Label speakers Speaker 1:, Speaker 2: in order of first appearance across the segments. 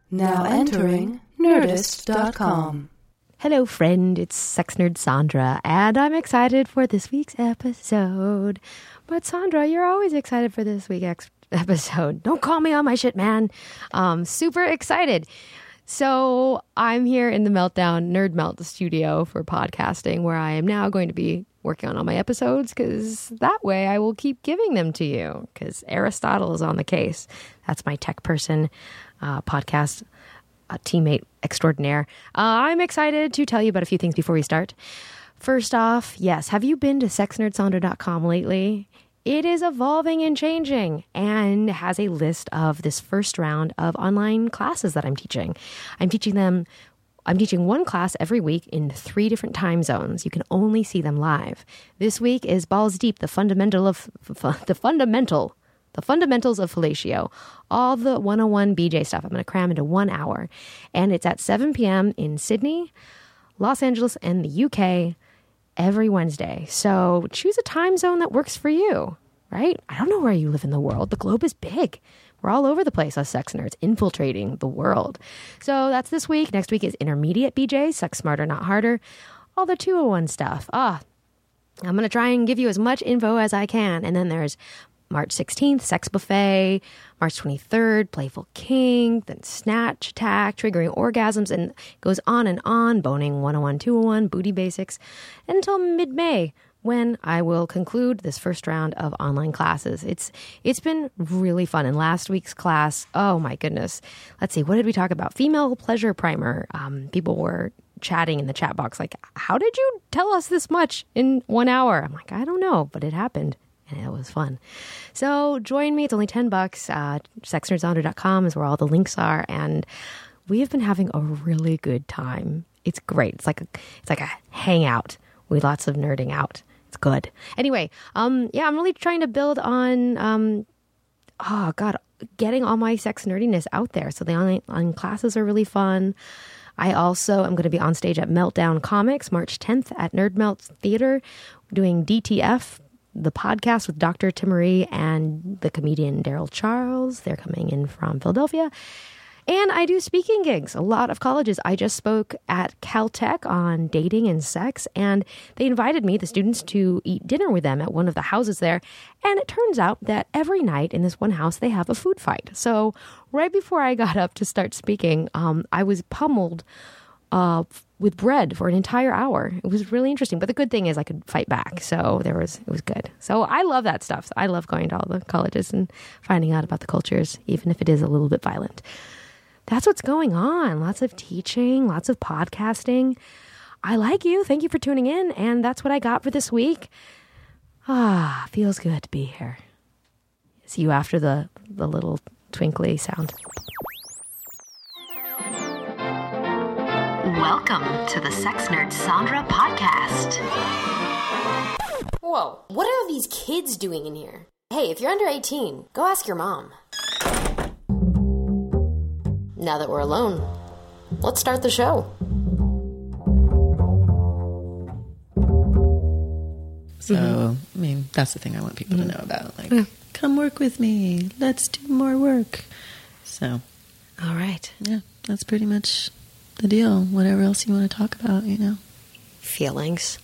Speaker 1: Now entering Nerdist.com.
Speaker 2: Hello, friend. It's Sex Nerd Sandra, and I'm excited for this week's episode. But Sandra, you're always excited for this week's episode. Don't call me on my shit, man. Super excited. So I'm here in the Nerd Melt studio for podcasting, where I am now going to be working on all my episodes, because that way I will keep giving them to you, because Aristotle is on the case. That's my tech person podcast teammate extraordinaire. I'm excited to tell you about a few things before we start. First off, yes, have you been to sexnerdsandra.com lately? It is evolving and changing and has a list of this first round of online classes that I'm teaching. I'm teaching one class every week in 3 different time zones. You can only see them live. This week is Balls Deep, the fundamentals of fellatio. All the 101 BJ stuff I'm going to cram into 1 hour. And it's at 7 p.m. in Sydney, Los Angeles, and the UK every Wednesday. So choose a time zone that works for you, right? I don't know where you live in the world. The globe is big. We're all over the place, us sex nerds, infiltrating the world. So that's this week. Next week is Intermediate BJ, Sex Smarter, Not Harder. All the 201 stuff. I'm going to try and give you as much info as I can. And then there's March 16th, Sex Buffet, March 23rd, Playful King, then Snatch Attack, Triggering Orgasms, and it goes on and on, Boning 101, 201, Booty Basics, until mid-May, when I will conclude this first round of online classes. It's been really fun. And last week's class, oh my goodness. Let's see, what did we talk about? Female pleasure primer. People were chatting in the chat box like, how did you tell us this much in 1 hour? I'm like, I don't know, but it happened. And it was fun. So join me. It's only $10. Sexnerdsandra.com is where all the links are. And we have been having a really good time. It's great. It's like a hangout with lots of nerding out. It's good. Anyway, I'm really trying to build on, getting all my sex nerdiness out there. So the online classes are really fun. I also am going to be on stage at Meltdown Comics, March 10th at Nerd Melt Theater, doing DTF, the podcast with Dr. Timmery and the comedian Daryl Charles. They're coming in from Philadelphia. And I do speaking gigs, a lot of colleges. I just spoke at Caltech on dating and sex, and they invited me, the students, to eat dinner with them at one of the houses there. And it turns out that every night in this one house, they have a food fight. So right before I got up to start speaking, I was pummeled with bread for an entire hour. It was really interesting. But the good thing is I could fight back. So it was good. So I love that stuff. I love going to all the colleges and finding out about the cultures, even if it is a little bit violent. That's what's going on. Lots of teaching, lots of podcasting. I like you. Thank you for tuning in. And that's what I got for this week. Feels good to be here. See you after the little twinkly sound.
Speaker 3: Welcome to the Sex Nerd Sandra podcast.
Speaker 4: Whoa, what are these kids doing in here? Hey, if you're under 18, go ask your mom. Now that we're alone, let's start the show.
Speaker 5: So, I mean, that's the thing I want people to know about. Like, come work with me. Let's do more work. So.
Speaker 2: All right.
Speaker 5: Yeah, that's pretty much the deal. Whatever else you want to talk about, you know.
Speaker 2: Feelings.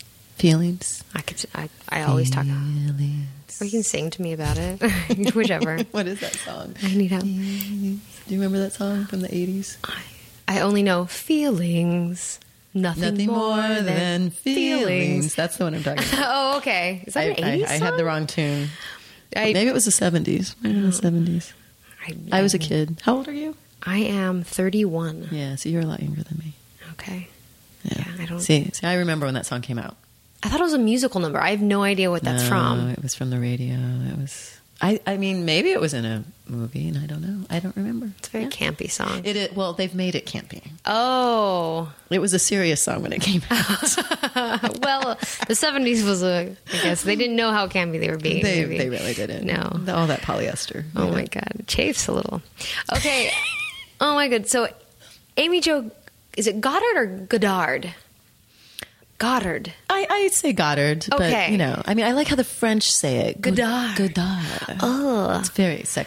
Speaker 4: I always talk about
Speaker 5: feelings.
Speaker 2: Or you can sing to me about it. Whichever.
Speaker 5: What is that song?
Speaker 2: I need help.
Speaker 5: Do you remember that song from the 80s?
Speaker 2: I only know feelings. Nothing more than feelings.
Speaker 5: That's the one I'm talking about.
Speaker 2: Oh, okay. Is that an 80s song?
Speaker 5: I had the wrong tune. Maybe it was the 70s. Maybe the 70s. I was a kid. How old are you?
Speaker 2: I am 31.
Speaker 5: Yeah, so you're a lot younger than me.
Speaker 2: Okay.
Speaker 5: Yeah,
Speaker 2: I don't...
Speaker 5: See, I remember when that song came out.
Speaker 2: I thought it was a musical number. I have no idea what that's from.
Speaker 5: It was from the radio. It was... I mean, maybe it was in a movie, and I don't know. I don't remember.
Speaker 2: It's a very campy song.
Speaker 5: Well, they've made it campy.
Speaker 2: Oh.
Speaker 5: It was a serious song when it came out.
Speaker 2: Well, the 70s was I guess, they didn't know how campy they were being.
Speaker 5: They really didn't.
Speaker 2: No.
Speaker 5: All that polyester.
Speaker 2: Oh, my God. It chafes a little. Okay. Oh, my God. So, Amy Jo, is it Goddard or Godard? Goddard.
Speaker 5: I'd say Goddard.
Speaker 2: Okay.
Speaker 5: But, I mean, I like how the French say it.
Speaker 2: Godard.
Speaker 5: Godard.
Speaker 2: Oh.
Speaker 5: It's very sexy.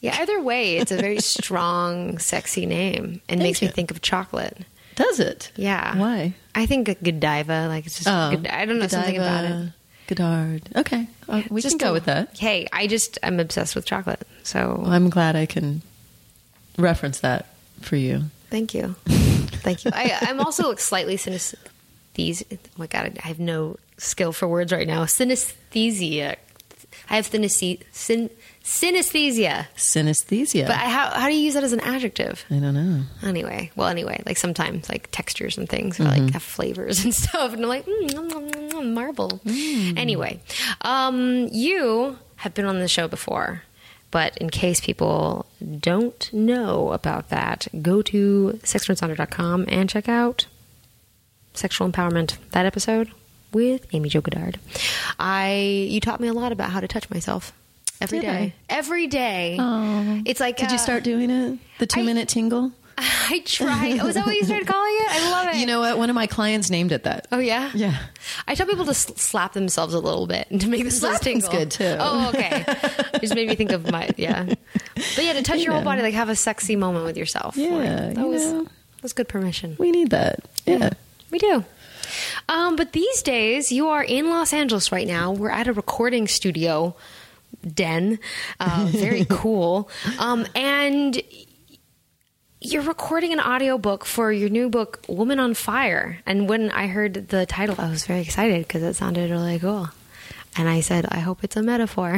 Speaker 2: Yeah, either way, it's a very strong, sexy name and makes me think of chocolate.
Speaker 5: Does it?
Speaker 2: Yeah.
Speaker 5: Why?
Speaker 2: I think a Godiva, like it's just, I don't know, something about it.
Speaker 5: Godard. Okay. We can go with that.
Speaker 2: Hey, I'm obsessed with chocolate. So
Speaker 5: Well, I'm glad I can reference that for you.
Speaker 2: thank you. Thank you. I'm also like slightly synesthesia. Oh my God, I have no skill for words right now. Synesthesia. I have synesthesia.
Speaker 5: Synesthesia.
Speaker 2: But how do you use that as an adjective?
Speaker 5: I don't know.
Speaker 2: Anyway, like sometimes like textures and things or like have flavors and stuff. And I'm like, marble. Anyway, you have been on the show before, but in case people don't know about that, go to sexnerdsonder.com and check out Sexual Empowerment, that episode with Amy Jo Godard. You taught me a lot about how to touch myself. Every day. Every day.
Speaker 5: Oh.
Speaker 2: It's like...
Speaker 5: Did you start doing it? The 2-minute tingle?
Speaker 2: I tried. Oh, is that what you started calling it? I love it.
Speaker 5: You know what? One of my clients named it that.
Speaker 2: Oh, yeah?
Speaker 5: Yeah.
Speaker 2: I tell people to slap themselves a little bit to make themselves tingle.
Speaker 5: good, too.
Speaker 2: Oh, okay. It just made me think of But yeah, to touch your whole body, like have a sexy moment with yourself.
Speaker 5: Yeah.
Speaker 2: That was good permission.
Speaker 5: We need that. Yeah.
Speaker 2: We do. But these days, you are in Los Angeles right now. We're at a recording studio den. Very cool. And you're recording an audiobook for your new book, Woman on Fire. And when I heard the title, I was very excited because it sounded really cool. And I said, I hope it's a metaphor.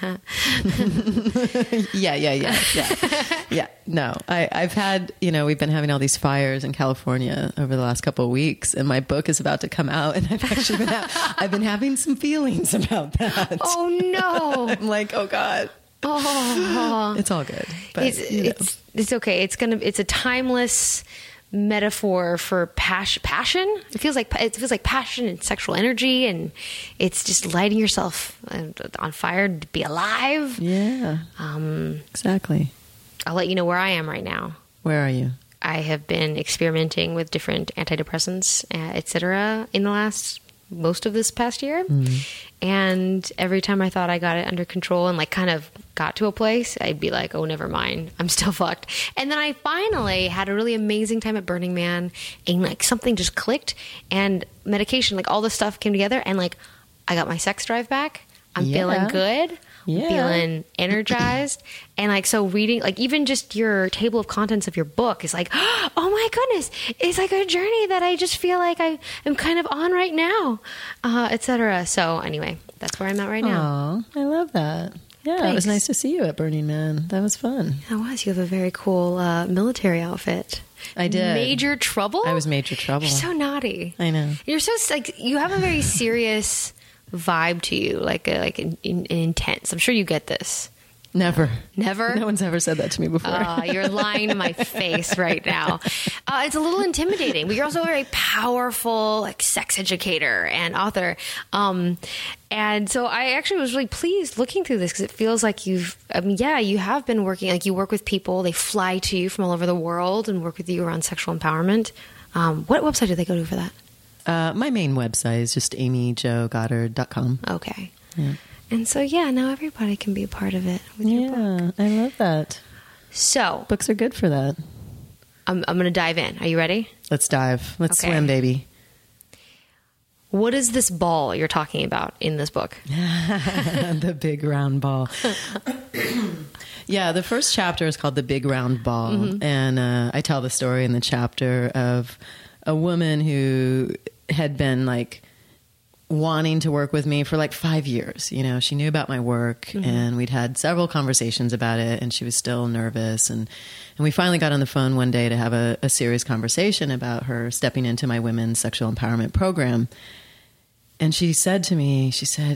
Speaker 5: Yeah. No, I've had, we've been having all these fires in California over the last couple of weeks, and my book is about to come out, and I've actually I've been having some feelings about that.
Speaker 2: Oh, no.
Speaker 5: I'm like, oh, God.
Speaker 2: Oh.
Speaker 5: It's all good. But,
Speaker 2: it's okay. It's a timeless metaphor for passion. It feels like passion and sexual energy, and it's just lighting yourself on fire to be alive.
Speaker 5: Yeah. Exactly.
Speaker 2: I'll let you know where I am right now.
Speaker 5: Where are you?
Speaker 2: I have been experimenting with different antidepressants, etc. in most of this past year. And every time I thought I got it under control and like kind of got to a place, I'd be like, oh, never mind, I'm still fucked. And then I finally had a really amazing time at Burning Man, and like something just clicked, and medication, like all this stuff came together, and like I got my sex drive back. I'm feeling good.
Speaker 5: Yeah.
Speaker 2: Feeling energized. And like, so reading, like even just your table of contents of your book is like, oh my goodness, it's like a journey that I just feel like I am kind of on right now, etc. So anyway, that's where I'm at right now.
Speaker 5: Oh, I love that. Yeah,
Speaker 2: Thanks.
Speaker 5: It was nice to see you at Burning Man. That was fun.
Speaker 2: That was. You have a very cool military outfit.
Speaker 5: I did.
Speaker 2: Major Trouble?
Speaker 5: I was Major Trouble.
Speaker 2: You're so naughty.
Speaker 5: I know.
Speaker 2: You're so, like, you have a very serious vibe to you, like an intense. I'm sure you get this.
Speaker 5: Never.
Speaker 2: Never?
Speaker 5: No one's ever said that to me before.
Speaker 2: You're lying to my face right now. It's a little intimidating, but you're also a very powerful, like, sex educator and author. And so I actually was really pleased looking through this because it feels like you have been working, like you work with people, they fly to you from all over the world and work with you around sexual empowerment. What website do they go to for that?
Speaker 5: My main website is just amyjogoddard.com.
Speaker 2: Okay.
Speaker 5: Yeah.
Speaker 2: And so, now everybody can be a part of it with your book.
Speaker 5: I love that.
Speaker 2: So,
Speaker 5: Books are good for that.
Speaker 2: I'm going to dive in. Are you ready?
Speaker 5: Let's dive. Let's
Speaker 2: Okay.
Speaker 5: swim, baby.
Speaker 2: What is this ball you're talking about in this book?
Speaker 5: The big round ball. Yeah, the first chapter is called The Big Round Ball.
Speaker 2: Mm-hmm.
Speaker 5: And I tell the story in the chapter of a woman who had been like wanting to work with me for like 5 years. She knew about my work and we'd had several conversations about it, and she was still nervous. And we finally got on the phone one day to have a serious conversation about her stepping into my women's sexual empowerment program. And she said to me,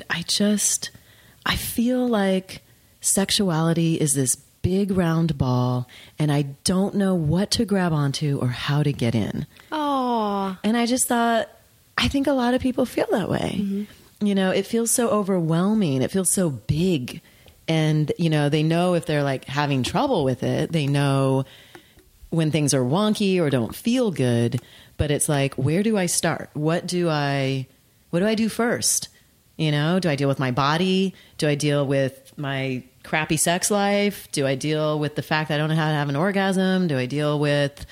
Speaker 5: I feel like sexuality is this big round ball and I don't know what to grab onto or how to get in.
Speaker 2: Oh.
Speaker 5: And I just thought, I think a lot of people feel that way. Mm-hmm. It feels so overwhelming. It feels so big. And, they know if they're like having trouble with it, they know when things are wonky or don't feel good, but it's like, where do I start? What do I do first? Do I deal with my body? Do I deal with my crappy sex life? Do I deal with the fact that I don't know how to have an orgasm? Do I deal with,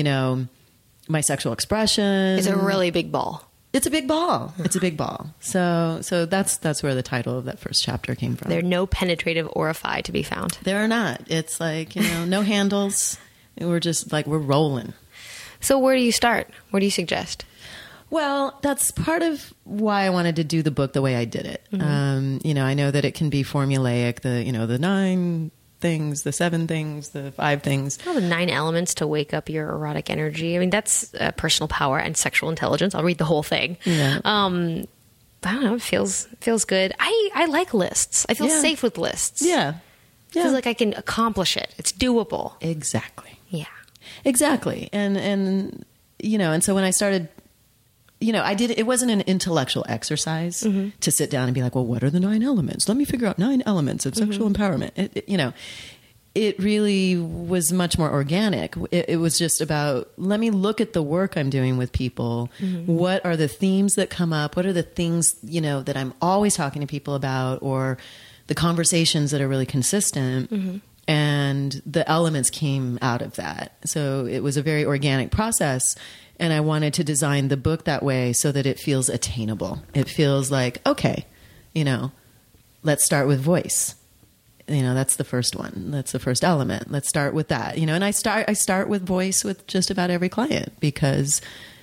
Speaker 5: my sexual expression?
Speaker 2: It's a really big ball.
Speaker 5: It's a big ball. It's a big ball. So that's where the title of that first chapter came from.
Speaker 2: There are no penetrative orify to be found.
Speaker 5: There are not. It's like, no handles. We're just like, we're rolling.
Speaker 2: So where do you start? What do you suggest?
Speaker 5: Well, that's part of why I wanted to do the book the way I did it.
Speaker 2: Mm-hmm.
Speaker 5: I know that it can be formulaic, the 9 things, the 7 things, the 5 things.
Speaker 2: Well, the 9 elements to wake up your erotic energy. I mean, that's personal power and sexual intelligence. I'll read the whole thing.
Speaker 5: Yeah.
Speaker 2: I don't know. It feels good. I like lists. I feel safe with lists.
Speaker 5: Yeah.
Speaker 2: Feels like I can accomplish it. It's doable.
Speaker 5: Exactly.
Speaker 2: Yeah.
Speaker 5: Exactly. And so when I started, it wasn't an intellectual exercise to sit down and be like, well, what are the 9 elements? Let me figure out 9 elements of sexual empowerment. It really was much more organic. It was just about, let me look at the work I'm doing with people. What are the themes that come up? What are the things, that I'm always talking to people about, or the conversations that are really consistent? And the elements came out of that. So it was a very organic process. And I wanted to design the book that way so that it feels attainable. It feels like, okay, let's start with voice. That's the first one. That's the first element. Let's start with that. And I start with voice with just about every client because,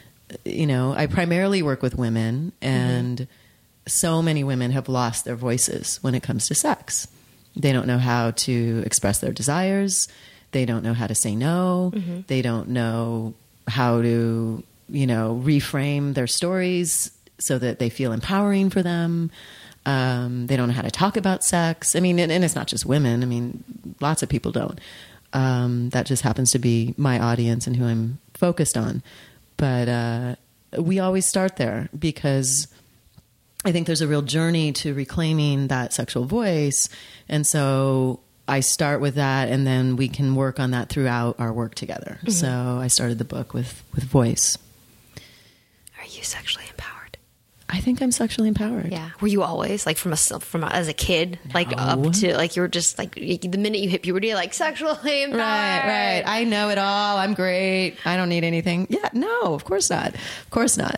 Speaker 5: I primarily work with women, and so many women have lost their voices when it comes to sex. They don't know how to express their desires. They don't know how to say no. They don't know how to, reframe their stories so that they feel empowering for them. They don't know how to talk about sex. I mean, and it's not just women. I mean, lots of people don't. That just happens to be my audience and who I'm focused on. But we always start there because I think there's a real journey to reclaiming that sexual voice. And so I start with that, and then we can work on that throughout our work together. So I started the book with voice.
Speaker 2: Are you sexually empowered?
Speaker 5: I think I'm sexually empowered.
Speaker 2: Yeah. Were you always like from as a kid, like up to like you were just like the minute you hit puberty, like sexually empowered?
Speaker 5: Right. I know it all. I'm great. I don't need anything. Yeah. No, of course not. Of course not.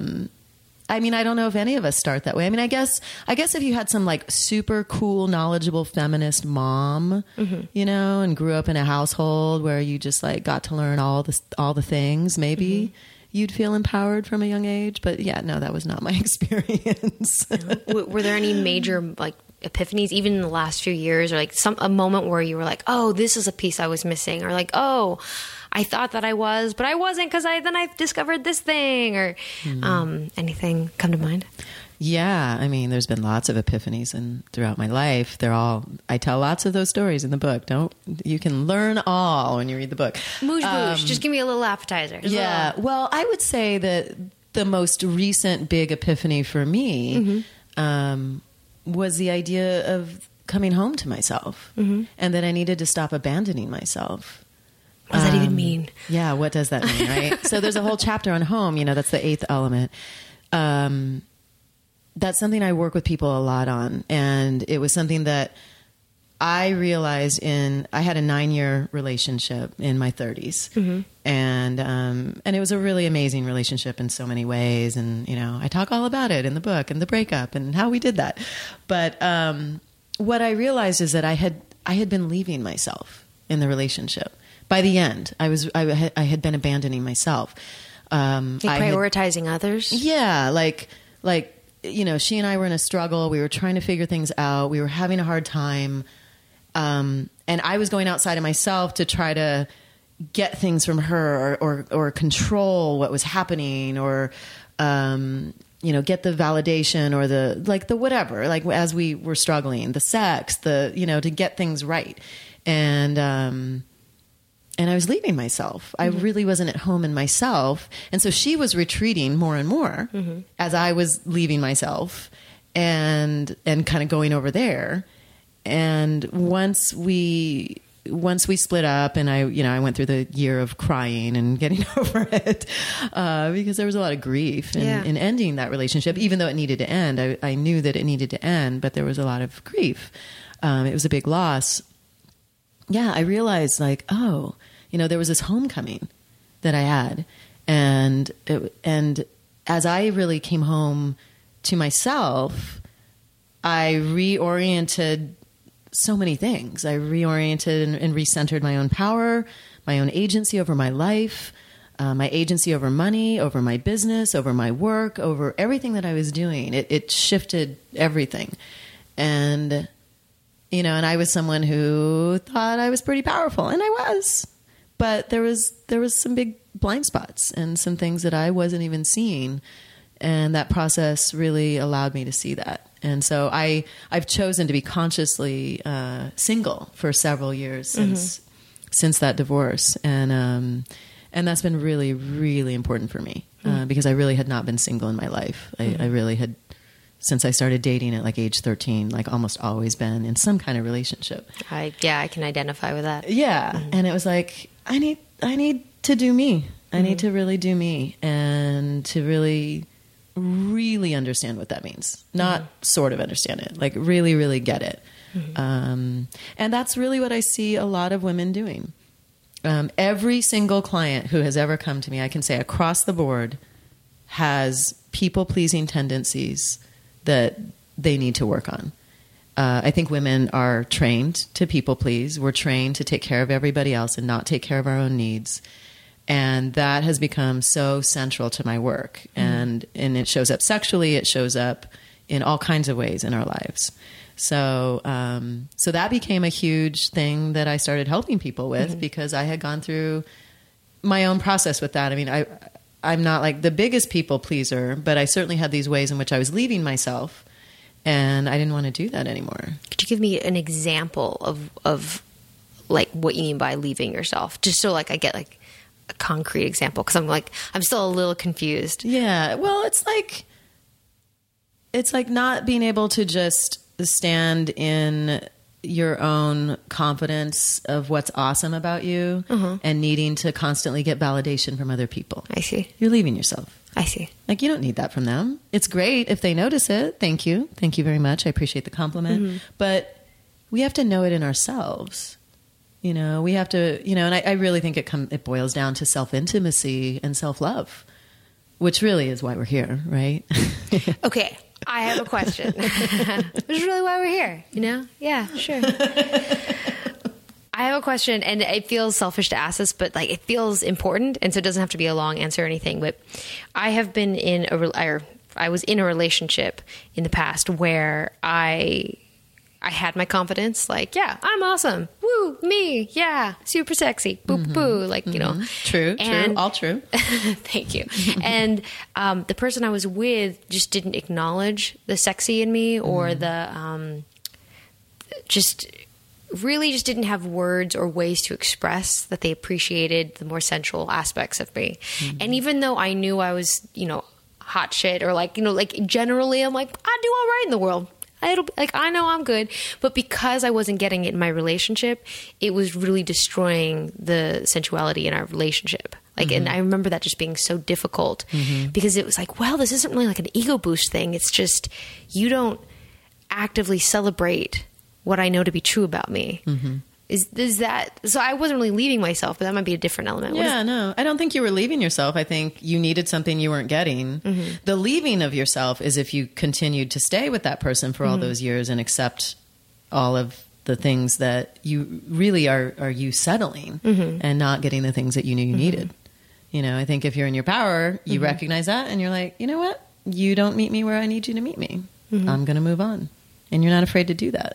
Speaker 5: I mean, I don't know if any of us start that way. I mean, I guess if you had some like super cool, knowledgeable feminist mom, and grew up in a household where you just like got to learn all the things, maybe you'd feel empowered from a young age. But yeah, no, that was not my experience.
Speaker 2: Were there any major like epiphanies, even in the last few years, or like a moment where you were like, oh, this is a piece I was missing, or like, oh, I thought that I was, but I wasn't because then I discovered this thing, or anything come to mind?
Speaker 5: Yeah, I mean, there's been lots of epiphanies throughout my life. I tell lots of those stories in the book. You can learn all when you read the book.
Speaker 2: Moosh boosh, just give me a little appetizer.
Speaker 5: Well, I would say that the most recent big epiphany for me was the idea of coming home to myself, and that I needed to stop abandoning myself.
Speaker 2: What does that even mean?
Speaker 5: Yeah, what does that mean, right? So there's a whole chapter on home, that's the 8th element. That's something I work with people a lot on. And it was something that I realized I had a 9-year relationship in my 30s. And it was a really amazing relationship in so many ways. And, I talk all about it in the book and the breakup and how we did that. But what I realized is that I had been leaving myself in the relationship. By the end, I had been abandoning myself.
Speaker 2: Prioritizing others?
Speaker 5: Yeah, like she and I were in a struggle. We were trying to figure things out. We were having a hard time. And I was going outside of myself to try to get things from her or control what was happening or, get the validation or the whatever, like as we were struggling, the sex, to get things right. And I was leaving myself. I really wasn't at home in myself. And so she was retreating more and more as I was leaving myself and kind of going over there. And once we split up and I went through the year of crying and getting over it, because there was a lot of grief in ending that relationship, even though it needed to end. I knew that it needed to end, but there was a lot of grief. it was a big loss. Yeah, I realized like, oh, there was this homecoming that I had. And as I really came home to myself, I reoriented so many things. I reoriented and recentered my own power, my own agency over my life, my agency over money, over my business, over my work, over everything that I was doing. It shifted everything. And, and I was someone who thought I was pretty powerful, and I was. But there was some big blind spots and some things that I wasn't even seeing. And that process really allowed me to see that. And so I've chosen to be consciously single for several years since that divorce. And that's been really, really important for me because I really had not been single in my life. I really had, since I started dating at like age 13, like almost always been in some kind of relationship.
Speaker 2: I can identify with that.
Speaker 5: Yeah. And it was like, I need to do me. I need to really do me and to really understand what that means. Not sort of understand it, like really, really get it. And that's really what I see a lot of women doing. Every single client who has ever come to me, I can say across the board, has people-pleasing tendencies that they need to work on. I think women are trained to people-please. We're trained to take care of everybody else and not take care of our own needs. And that has become so central to my work. And it shows up sexually. It shows up in all kinds of ways in our lives. So that became a huge thing that I started helping people with because I had gone through my own process with that. I mean, I'm not like the biggest people pleaser, but I certainly had these ways in which I was leaving myself, and I didn't want to do that anymore.
Speaker 2: Could you give me an example of like what you mean by leaving yourself? Just so like I get like a concrete example, because I'm still a little confused.
Speaker 5: Yeah. Well, it's like not being able to just stand in your own confidence of what's awesome about you and needing to constantly get validation from other people.
Speaker 2: I see.
Speaker 5: You're leaving yourself.
Speaker 2: I see.
Speaker 5: Like, you don't need that from them. It's great if they notice it. Thank you. Thank you very much. I appreciate the compliment. But we have to know it in ourselves. We have to, and I really think it boils down to self-intimacy and self-love, which really is why we're here, right?
Speaker 2: Okay. I have a question. Which is really why we're here, Yeah, sure. I have a question, and it feels selfish to ask this, but like it feels important, and so it doesn't have to be a long answer or anything. But I have been I was in a relationship in the past where I had my confidence, like, yeah, I'm awesome. Woo, me. Yeah. Super sexy. Boo, boo. Like,
Speaker 5: True. All true.
Speaker 2: Thank you. And the person I was with just didn't acknowledge the sexy in me or the just didn't have words or ways to express that they appreciated the more sensual aspects of me. And even though I knew I was, hot shit or like generally I'm like, I do all right in the world. I know I'm good, but because I wasn't getting it in my relationship, it was really destroying the sensuality in our relationship. And I remember that just being so difficult because it was like, well, this isn't really like an ego boost thing. It's just, you don't actively celebrate what I know to be true about me. Is that, so I wasn't really leaving myself, but that might be a different element.
Speaker 5: Yeah, no, I don't think you were leaving yourself. I think you needed something you weren't getting. The leaving of yourself is if you continued to stay with that person for all those years and accept all of the things that you really are you settling and not getting the things that you knew you needed. I think if you're in your power, you recognize that and you're like, you know what? You don't meet me where I need you to meet me. I'm going to move on. And you're not afraid to do that.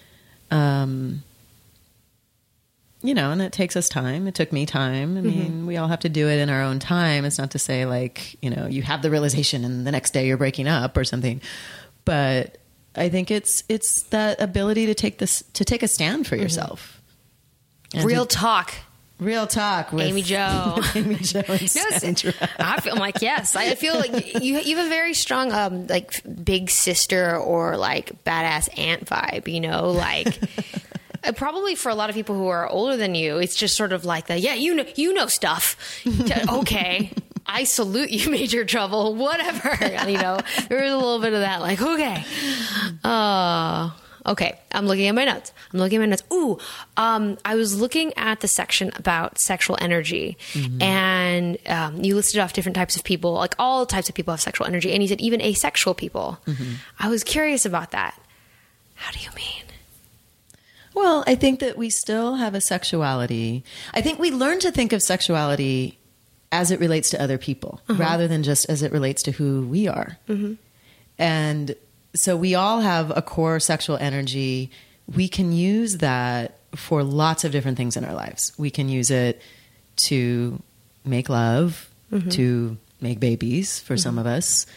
Speaker 5: And it takes us time. It took me time. I mean, we all have to do it in our own time. It's not to say like, you have the realization and the next day you're breaking up or something. But I think it's that ability to take a stand for yourself.
Speaker 2: Real talk
Speaker 5: with
Speaker 2: Amy Jo.
Speaker 5: Amy Jo and Sandra.
Speaker 2: I feel like, yes, I feel like you have a very strong, like big sister or like badass aunt vibe, like probably for a lot of people who are older than you, it's just sort of like that. Yeah, you know stuff. Okay. I salute you, Major Trouble, whatever, there was a little bit of that, like, okay. Okay. I'm looking at my notes. Ooh, I was looking at the section about sexual energy, and you listed off different types of people, like all types of people have sexual energy, and you said even asexual people. I was curious about that. How do you mean?
Speaker 5: Well, I think that we still have a sexuality. I think we learn to think of sexuality as it relates to other people rather than just as it relates to who we are. And so we all have a core sexual energy. We can use that for lots of different things in our lives. We can use it to make love, to make babies for some of us.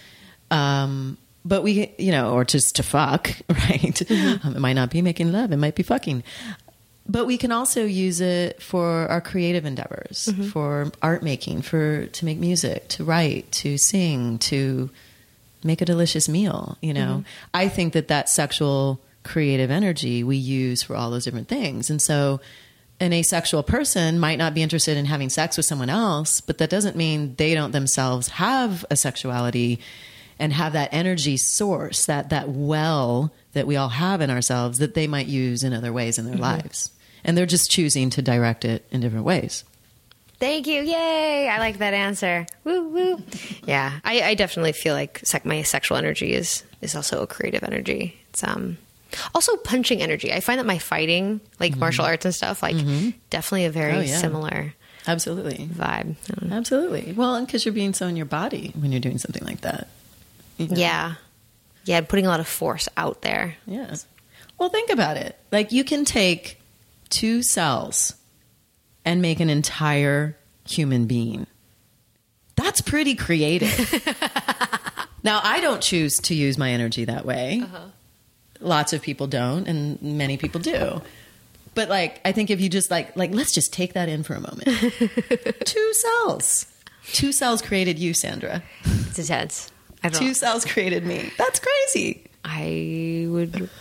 Speaker 5: But we, or just to fuck, right? It might not be making love. It might be fucking. But we can also use it for our creative endeavors, for art making, to make music, to write, to sing, to make a delicious meal. I think that sexual creative energy we use for all those different things. And so an asexual person might not be interested in having sex with someone else, but that doesn't mean they don't themselves have a sexuality and have that energy source, that well that we all have in ourselves that they might use in other ways in their lives. And they're just choosing to direct it in different ways.
Speaker 2: Thank you. Yay. I like that answer. Woo, woo. Yeah. I definitely feel like my sexual energy is also a creative energy. It's also punching energy. I find that my fighting, like martial arts and stuff, like definitely a very similar
Speaker 5: Absolutely.
Speaker 2: vibe.
Speaker 5: Absolutely. Well, and because you're being so in your body when you're doing something like that.
Speaker 2: Yeah. Yeah. Putting a lot of force out there.
Speaker 5: Yeah. Well, think about it. Like you can take 2 cells and make an entire human being. That's pretty creative. Now, I don't choose to use my energy that way. Lots of people don't, and many people do. But I think if you just let's just take that in for a moment. 2 cells. 2 cells created you, Sandra.
Speaker 2: It's intense.
Speaker 5: 2 cells created me. That's crazy.
Speaker 2: I would...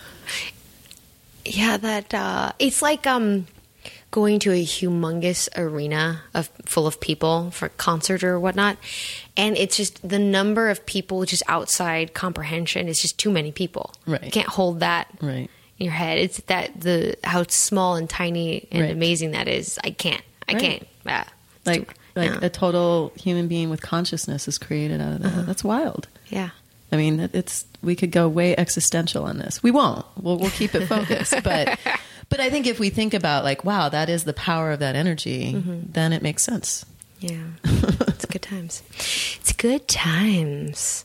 Speaker 2: Yeah, that... it's like going to a humongous arena full of people for a concert or whatnot, and it's just the number of people just outside comprehension is just too many people.
Speaker 5: Right.
Speaker 2: You can't hold that
Speaker 5: right
Speaker 2: in your head. It's how small and tiny and amazing that is. I can't. Yeah.
Speaker 5: A total human being with consciousness is created out of that. That's wild.
Speaker 2: Yeah.
Speaker 5: I mean, we could go way existential on this. We won't. We'll keep it focused. But I think if we think about wow, that is the power of that energy, then it makes sense.
Speaker 2: Yeah. It's good times. It's good times.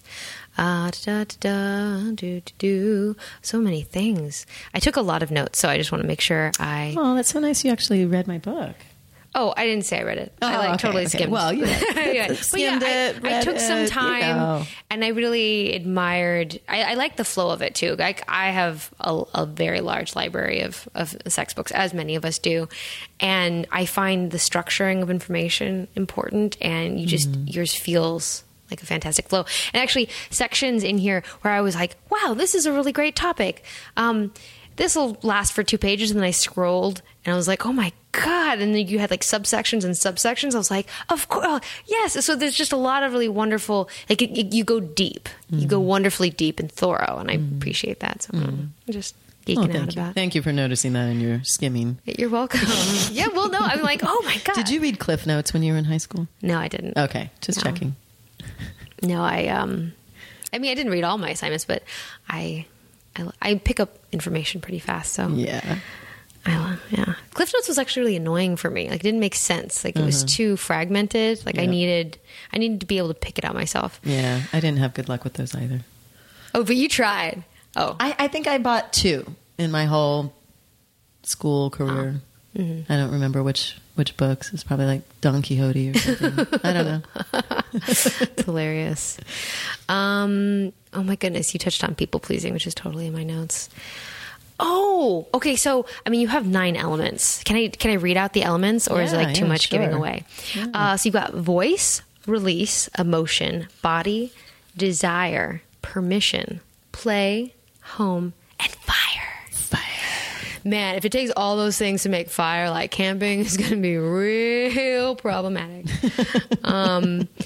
Speaker 2: So many things. I took a lot of notes, so I just want to make sure
Speaker 5: Oh, that's so nice you actually read my book.
Speaker 2: Oh, I didn't say I read it. I totally skimmed.
Speaker 5: Well,
Speaker 2: skimmed it. I took some time, and I really admired. I like the flow of it too. I have a very large library of sex books, as many of us do, and I find the structuring of information important. And yours feels like a fantastic flow. And actually, sections in here where I was like, "Wow, this is a really great topic." This will last for 2 pages, and then I scrolled, and I was like, "Oh my God!" And then you had subsections and subsections. I was like, "Of course, yes." So there's just a lot of really wonderful. You go deep, you go wonderfully deep and thorough, and I appreciate that. So I'm just geeking out about.
Speaker 5: Thank you for noticing that in your skimming.
Speaker 2: You're welcome. Yeah, well, no, I'm like, oh my God.
Speaker 5: Did you read Cliff Notes when you were in high school?
Speaker 2: No, I didn't.
Speaker 5: Okay, just checking.
Speaker 2: No, I didn't read all my assignments, but I pick up information pretty fast, so
Speaker 5: yeah.
Speaker 2: Cliff Notes was actually really annoying for me. It didn't make sense. It was too fragmented. I needed to be able to pick it out myself.
Speaker 5: Yeah, I didn't have good luck with those either.
Speaker 2: Oh, but you tried. Oh,
Speaker 5: I think I bought 2 in my whole school career. I don't remember which books. It's probably Don Quixote or something. I don't know.
Speaker 2: It's hilarious. Oh my goodness, you touched on people pleasing, which is totally in my notes. Oh, okay. So, you have 9 elements. Can I read out the elements, or is it too much giving away? Yeah. So you've got voice, release, emotion, body, desire, permission, play, home, and fire. Man, if it takes all those things to make fire, camping is going to be real problematic.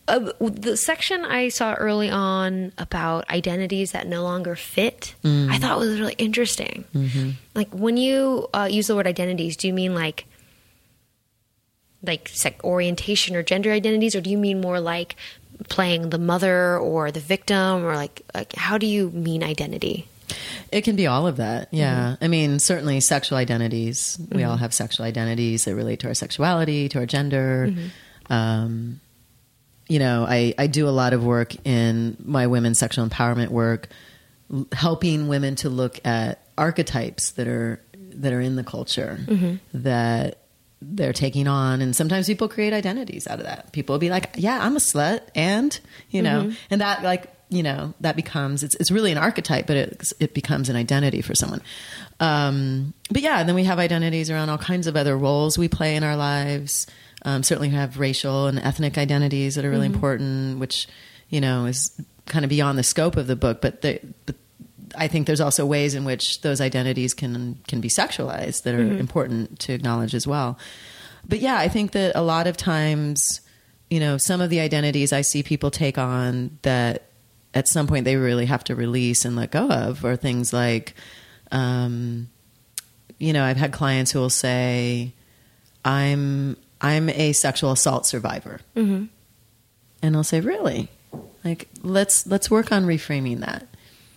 Speaker 2: The section I saw early on about identities that no longer fit, I thought was really interesting. Like when you use the word identities, do you mean like orientation or gender identities, or do you mean more like playing the mother or the victim, or like how do you mean identity?
Speaker 5: It can be all of that. Yeah. I mean, certainly sexual identities. We all have sexual identities that relate to our sexuality, to our gender. You know, I do a lot of work in my women's sexual empowerment work, helping women to look at archetypes that are in the culture that they're taking on. And sometimes people create identities out of that. People will be like, yeah, I'm a slut. And, you know, and that like, you know, that becomes, it's really an archetype, but it becomes an identity for someone. But yeah, then we have identities around all kinds of other roles we play in our lives. Certainly have racial and ethnic identities that are really important, which, you know, is kind of beyond the scope of the book. But I think there's also ways in which those identities can be sexualized that are important to acknowledge as well. But yeah, I think that a lot of times, you know, some of the identities I see people take on that at some point they really have to release and let go of are things like, you know, I've had clients who will say, I'm a sexual assault survivor. And I'll say, really? Like, let's work on reframing that.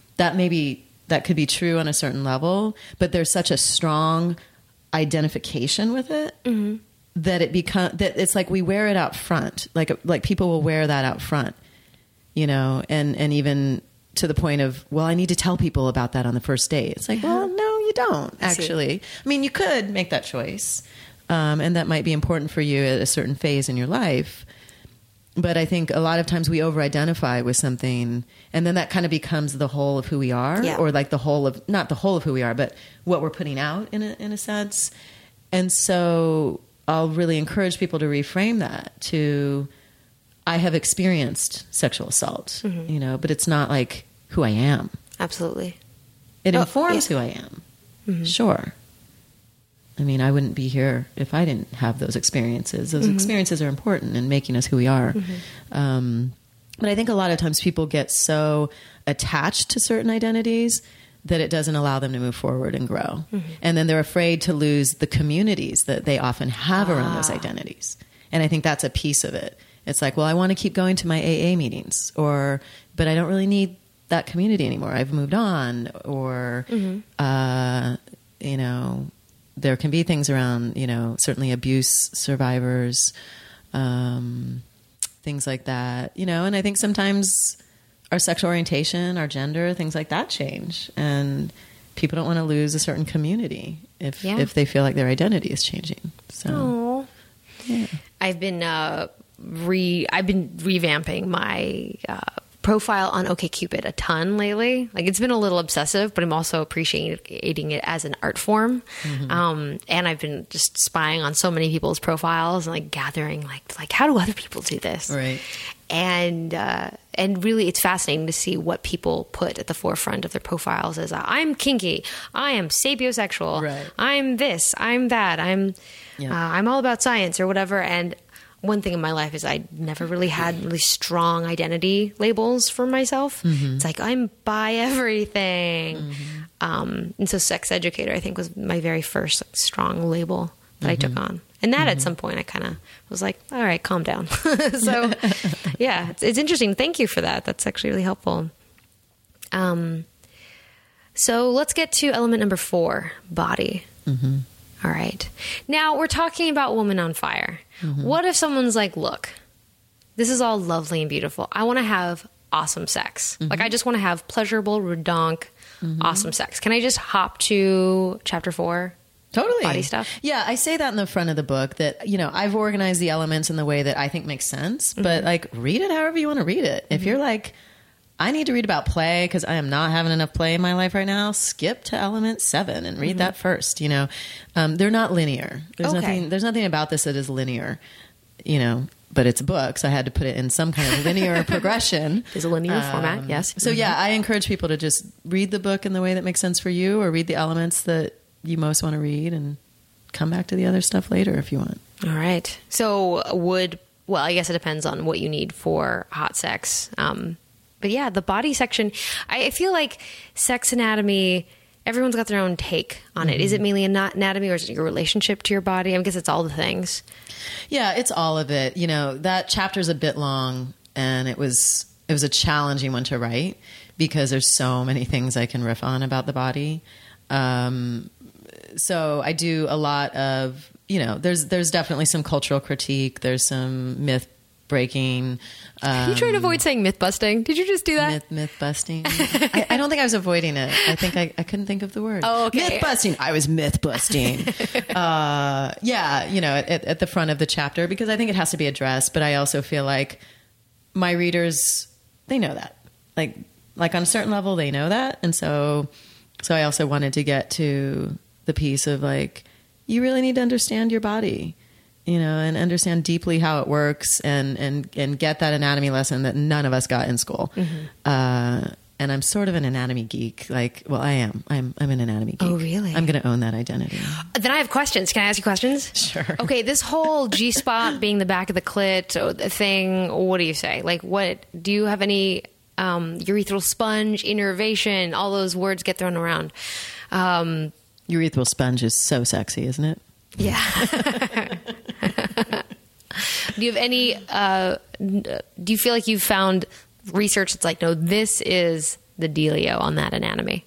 Speaker 5: That could be true on a certain level, but there's such a strong identification with it that it's like we wear it out front. Like people will wear that out front, you know, and even to the point of, well, I need to tell people about that on the first date. It's like, well, no, you don't actually. I mean, you could make that choice. And that might be important for you at a certain phase in your life. But I think a lot of times we over-identify with something, and then that kind of becomes the whole of who we are, or like not the whole of who we are, but what we're putting out in a sense. And so I'll really encourage people to reframe that to, I have experienced sexual assault, you know, but it's not like who I am.
Speaker 2: Absolutely.
Speaker 5: It informs who I am. Sure. I mean, I wouldn't be here if I didn't have those experiences. Those experiences are important in making us who we are. But I think a lot of times people get so attached to certain identities that it doesn't allow them to move forward and grow. And then they're afraid to lose the communities that they often have around those identities. And I think that's a piece of it. It's like, well, I want to keep going to my AA meetings, but I don't really need that community anymore. I've moved on, or, you know, there can be things around, you know, certainly abuse survivors, things like that, you know, and I think sometimes our sexual orientation, our gender, things like that change, and people don't want to lose a certain community if they feel like their identity is changing. So,
Speaker 2: I've been revamping my profile on OkCupid a ton lately. Like, it's been a little obsessive, but I'm also appreciating it as an art form. And I've been just spying on so many people's profiles and like gathering like how do other people do this?
Speaker 5: Right.
Speaker 2: And really it's fascinating to see what people put at the forefront of their profiles as I'm kinky, I am sapiosexual,
Speaker 5: right.
Speaker 2: I'm this, I'm that, I'm all about science or whatever. And one thing in my life is I never really had really strong identity labels for myself. It's like, I'm bi everything. And so sex educator, I think, was my very first strong label that I took on. And that at some point I kind of was like, all right, calm down. So yeah, it's interesting. Thank you for that. That's actually really helpful. So let's get to element number 4, body. All right. Now we're talking about Woman on Fire. What if someone's like, look, this is all lovely and beautiful. I want to have awesome sex. Like, I just want to have pleasurable, redonk, awesome sex. Can I just hop to chapter 4?
Speaker 5: Totally.
Speaker 2: Body stuff?
Speaker 5: Yeah, I say that in the front of the book that, you know, I've organized the elements in the way that I think makes sense, but like, read it however you want to read it. If you're like, I need to read about play because I am not having enough play in my life right now, skip to element 7 and read that first. You know, they're not linear. There's nothing about this that is linear, you know, but it's a book, so I had to put it in some kind of linear progression.
Speaker 2: There's a linear format, yes.
Speaker 5: So yeah, I encourage people to just read the book in the way that makes sense for you, or read the elements that you most want to read and come back to the other stuff later if you want.
Speaker 2: All right. So would well, I guess it depends on what you need for hot sex. But yeah, the body section, I feel like sex anatomy, everyone's got their own take on it. Is it mainly anatomy, or is it your relationship to your body? I guess it's all the things.
Speaker 5: Yeah, it's all of it. You know, that chapter's a bit long, and it was a challenging one to write because there's so many things I can riff on about the body. So I do a lot of, you know, there's definitely some cultural critique. There's some myth breaking.
Speaker 2: You trying to avoid saying myth busting? Did you just do that?
Speaker 5: Myth busting. I don't think I was avoiding it. I think I couldn't think of the word.
Speaker 2: Oh, okay.
Speaker 5: Myth busting. I was myth busting. Yeah, you know, at the front of the chapter, because I think it has to be addressed. But I also feel like my readers, they know that. Like on a certain level, they know that. And so I also wanted to get to the piece of like, you really need to understand your body, you know, and understand deeply how it works and get that anatomy lesson that none of us got in school. And I'm sort of an anatomy geek. Like, well, I am. I'm an anatomy geek.
Speaker 2: Oh, really?
Speaker 5: I'm going to own that identity.
Speaker 2: Then I have questions. Can I ask you questions?
Speaker 5: Sure.
Speaker 2: Okay, this whole G-spot being the back of the clit thing, what do you say? Like, what, do you have any urethral sponge, innervation, all those words get thrown around.
Speaker 5: Urethral sponge is so sexy, isn't it?
Speaker 2: Yeah. Do you have any, do you feel like you've found research that's like, no, this is the dealio on that anatomy?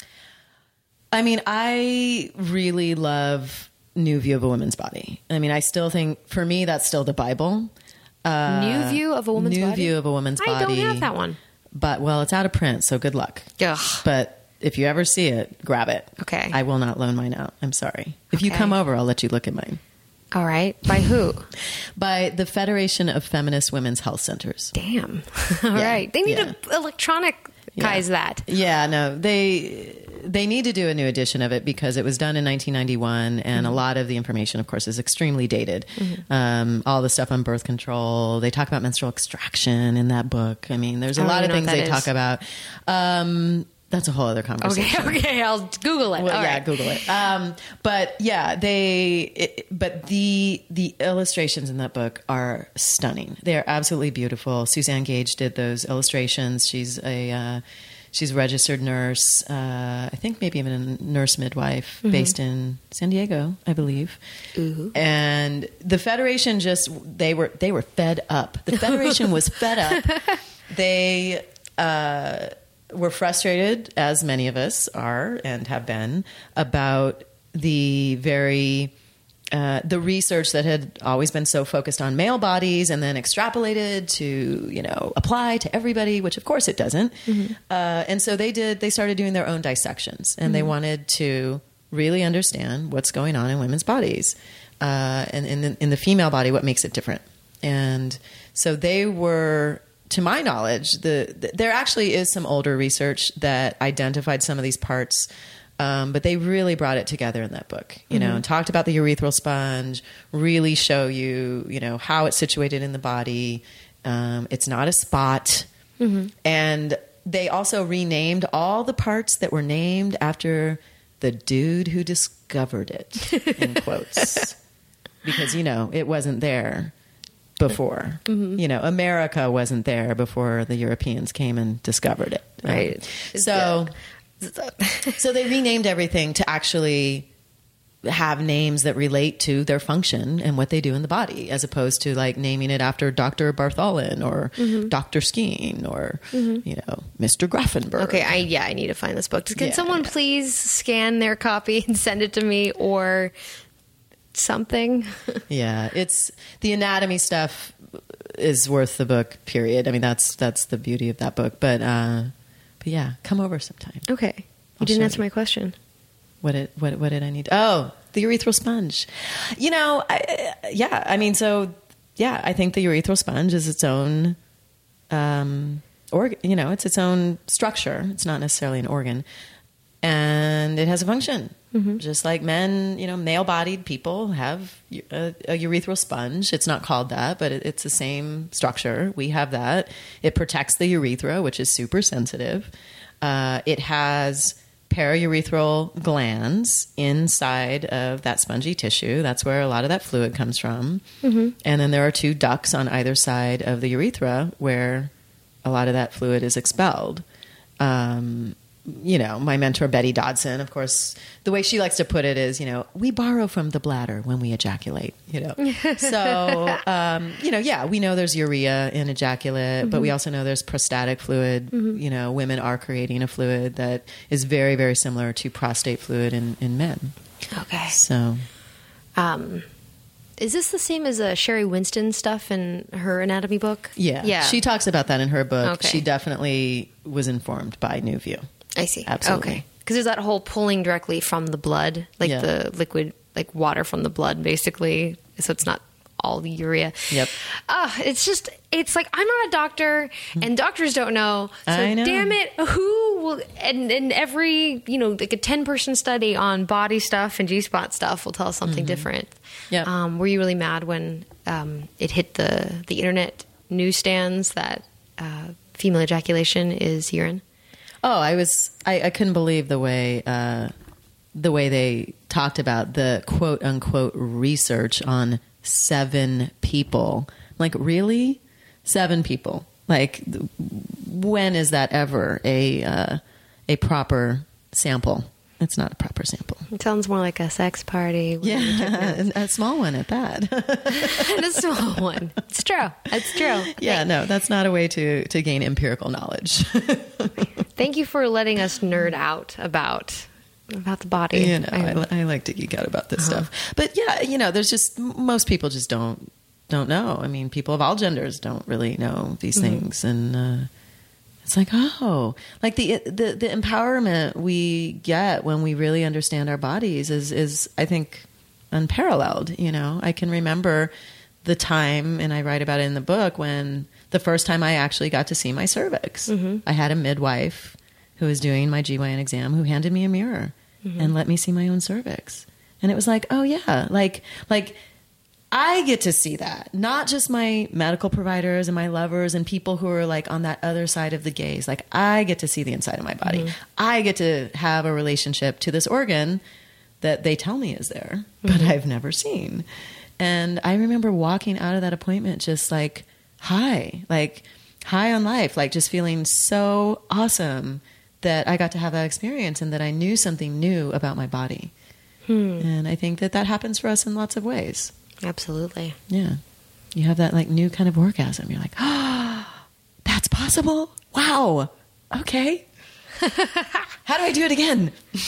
Speaker 5: I mean, I really love New View of a Woman's Body. I mean, I still think, for me, that's still the Bible.
Speaker 2: New View of a Woman's Body?
Speaker 5: New View of a Woman's Body.
Speaker 2: I don't have that one.
Speaker 5: But, well, it's out of print, so good luck.
Speaker 2: Ugh.
Speaker 5: But if you ever see it, grab it.
Speaker 2: Okay.
Speaker 5: I will not loan mine out. I'm sorry. If you come over, I'll let you look at mine.
Speaker 2: All right. By who?
Speaker 5: By the Federation of Feminist Women's Health Centers.
Speaker 2: Damn. All right. They need to electronicize that.
Speaker 5: Yeah, no. They need to do a new edition of it because it was done in 1991, and a lot of the information, of course, is extremely dated. All the stuff on birth control. They talk about menstrual extraction in that book. I mean, there's a lot of things they talk about. That's a whole other conversation.
Speaker 2: Okay, I'll Google it.
Speaker 5: Well, right. Google it. But yeah, but the illustrations in that book are stunning. They are absolutely beautiful. Suzanne Gage did those illustrations. She's a registered nurse. I think maybe even a nurse midwife based in San Diego, I believe. Ooh. And the Federation they were fed up. The Federation was fed up. They were frustrated, as many of us are and have been, about the research that had always been so focused on male bodies and then extrapolated to, you know, apply to everybody, which of course it doesn't. And so they started doing their own dissections, and they wanted to really understand what's going on in women's bodies, and in the female body, what makes it different. And so they were, to my knowledge, there actually is some older research that identified some of these parts, but they really brought it together in that book, you know, and talked about the urethral sponge, really show you, you know, how it's situated in the body. It's not a spot. And they also renamed all the parts that were named after the dude who discovered it, in quotes, because, you know, it wasn't there before. You know, America wasn't there before the Europeans came and discovered it.
Speaker 2: Right.
Speaker 5: So they renamed everything to actually have names that relate to their function and what they do in the body, as opposed to like naming it after Dr. Bartholin or Dr. Skeen or, you know, Mr. Grafenberg.
Speaker 2: Okay. I need to find this book. Can someone please scan their copy and send it to me, or something?
Speaker 5: Yeah, it's the anatomy stuff is worth the book, period. I mean, that's the beauty of that book. But yeah, come over sometime.
Speaker 2: Okay. You didn't answer my question.
Speaker 5: What did I need? Oh, the urethral sponge. You know, I mean, I think the urethral sponge is its own organ. You know, it's its own structure. It's not necessarily an organ, and it has a function. Just like men, you know, male-bodied people have a urethral sponge. It's not called that, but it's the same structure. We have that. It protects the urethra, which is super sensitive. It has paraurethral glands inside of that spongy tissue. That's where a lot of that fluid comes from. And then there are 2 ducts on either side of the urethra where a lot of that fluid is expelled. My mentor, Betty Dodson, of course, the way she likes to put it is, we borrow from the bladder when we ejaculate, So, we know there's urea in ejaculate, but we also know there's prostatic fluid. Women are creating a fluid that is very, very similar to prostate fluid in men.
Speaker 2: Okay.
Speaker 5: So,
Speaker 2: is this the same as Sherry Winston stuff in her anatomy book?
Speaker 5: yeah. She talks about that in her book.
Speaker 2: Okay.
Speaker 5: She definitely was informed by New View.
Speaker 2: I see.
Speaker 5: Absolutely.
Speaker 2: Okay. Because there's that whole pulling directly from the blood, like the liquid, like water from the blood, basically. So it's not all the urea.
Speaker 5: Yep.
Speaker 2: It's like, I'm not a doctor and doctors don't know. So
Speaker 5: I know.
Speaker 2: damn it, who will, and every, like a 10-person study on body stuff and G-spot stuff will tell us something different.
Speaker 5: Yep.
Speaker 2: Were you really mad when it hit the internet newsstands that female ejaculation is urine?
Speaker 5: Oh, I couldn't believe the way they talked about the quote unquote research on 7 people. Like, really? 7 people? Like, when is that ever a proper sample? It's not a proper sample.
Speaker 2: It sounds more like a sex party.
Speaker 5: Yeah, a small one at that.
Speaker 2: And a small one. It's true. It's true.
Speaker 5: Yeah, no, that's not a way to gain empirical knowledge.
Speaker 2: Thank you for letting us nerd out about the body.
Speaker 5: I like to geek out about this stuff. But yeah, there's just, most people just don't know. I mean, people of all genders don't really know these things. And it's like, like the empowerment we get when we really understand our bodies is I think unparalleled. I can remember the time, and I write about it in the book, when the first time I actually got to see my cervix. I had a midwife who was doing my GYN exam who handed me a mirror and let me see my own cervix. And it was like, oh yeah, like I get to see that, not just my medical providers and my lovers and people who are like on that other side of the gaze. Like, I get to see the inside of my body. I get to have a relationship to this organ that they tell me is there, but I've never seen. And I remember walking out of that appointment just like high on life, like just feeling so awesome that I got to have that experience and that I knew something new about my body. And I think that happens for us in lots of ways.
Speaker 2: Absolutely.
Speaker 5: Yeah. You have that like new kind of orgasm. You're like, that's possible? Wow. Okay. How do I do it again?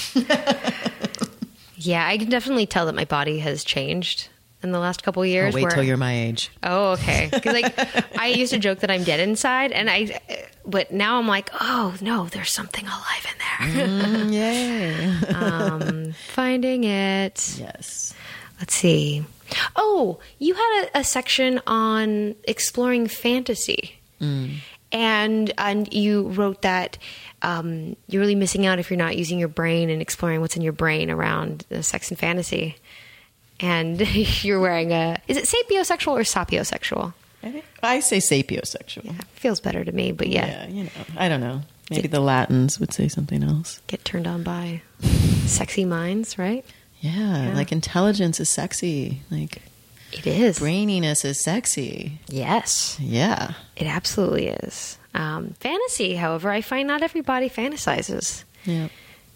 Speaker 2: Yeah, I can definitely tell that my body has changed in the last couple of years.
Speaker 5: Wait till you're my age.
Speaker 2: Oh, okay. Because like I used to joke that I'm dead inside, but now I'm like, oh no, there's something alive in there.
Speaker 5: Yay.
Speaker 2: Finding it.
Speaker 5: Yes.
Speaker 2: Let's see. Oh, you had a section on exploring fantasy, and you wrote that you're really missing out if you're not using your brain and exploring what's in your brain around sex and fantasy. And you're wearing is it sapiosexual or sapiosexual?
Speaker 5: I say sapiosexual.
Speaker 2: Yeah, feels better to me, but yeah.
Speaker 5: I don't know. Maybe the Latins would say something else.
Speaker 2: Get turned on by sexy minds, right?
Speaker 5: Yeah, like intelligence is sexy. Like,
Speaker 2: it is.
Speaker 5: Braininess is sexy.
Speaker 2: Yes.
Speaker 5: Yeah.
Speaker 2: It absolutely is. Fantasy, however, I find not everybody fantasizes.
Speaker 5: Yeah.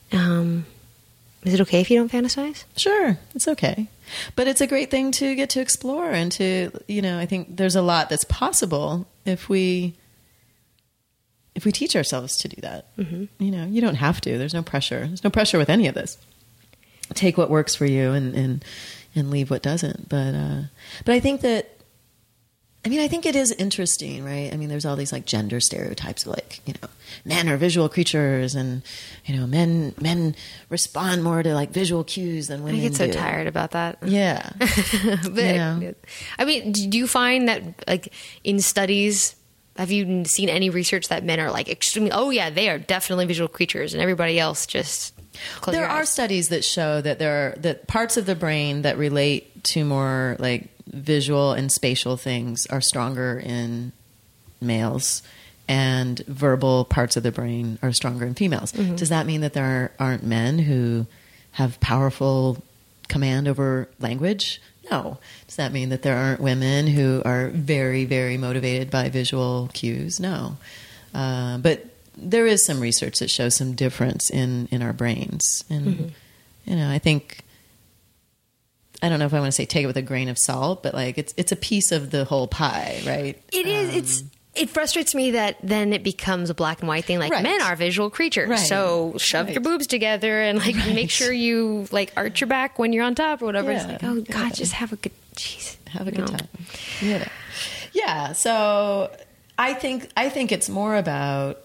Speaker 2: Is it okay if you don't fantasize?
Speaker 5: Sure, it's okay. But it's a great thing to get to explore and to, I think there's a lot that's possible if we teach ourselves to do that. You don't have to. There's no pressure. There's no pressure with any of this. Take what works for you and leave what doesn't. But I think that, I think it is interesting, right? I mean, there's all these like gender stereotypes of like, men are visual creatures and, men respond more to like visual cues than women do.
Speaker 2: I get so tired about that.
Speaker 5: Yeah.
Speaker 2: But, I mean, do you find that like in studies, have you seen any research that men are like extremely, they are definitely visual creatures and everybody else just close
Speaker 5: There
Speaker 2: your
Speaker 5: are
Speaker 2: eyes?
Speaker 5: studies that show that that parts of the brain that relate to more like visual and spatial things are stronger in males, and verbal parts of the brain are stronger in females. Does that mean that there aren't men who have powerful command over language? No. Does that mean that there aren't women who are very, very motivated by visual cues? No. But there is some research that shows some difference in our brains. And, I think, I don't know if I want to say take it with a grain of salt, but like it's a piece of the whole pie, right?
Speaker 2: It is. It frustrates me that then it becomes a black and white thing. Like, men are visual creatures,
Speaker 5: Right.
Speaker 2: so shove your boobs together and like make sure you like arch your back when you're on top or whatever. It's like, oh God, just have a good, jeez,
Speaker 5: have a good time. Yeah. So I think it's more about.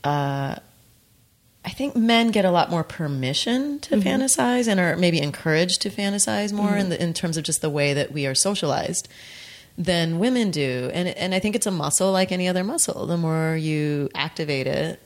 Speaker 5: I think men get a lot more permission to fantasize and are maybe encouraged to fantasize more in terms of just the way that we are socialized than women do. And I think it's a muscle like any other muscle. The more you activate it,